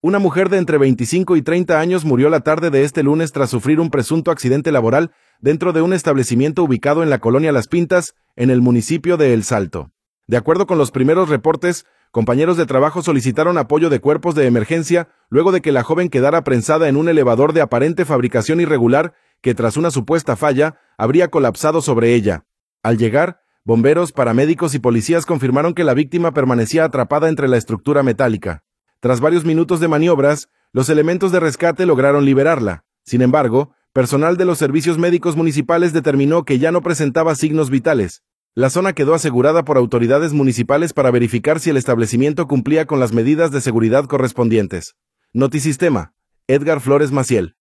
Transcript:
Una mujer de entre 25 y 30 años murió la tarde de este lunes tras sufrir un presunto accidente laboral dentro de un establecimiento ubicado en la colonia Las Pintas, en el municipio de El Salto. De acuerdo con los primeros reportes, compañeros de trabajo solicitaron apoyo de cuerpos de emergencia luego de que la joven quedara prensada en un elevador de aparente fabricación irregular que, tras una supuesta falla, habría colapsado sobre ella. Al llegar, bomberos, paramédicos y policías confirmaron que la víctima permanecía atrapada entre la estructura metálica. Tras varios minutos de maniobras, los elementos de rescate lograron liberarla. Sin embargo, personal de los servicios médicos municipales determinó que ya no presentaba signos vitales. La zona quedó asegurada por autoridades municipales para verificar si el establecimiento cumplía con las medidas de seguridad correspondientes. Notisistema. Edgar Flores Maciel.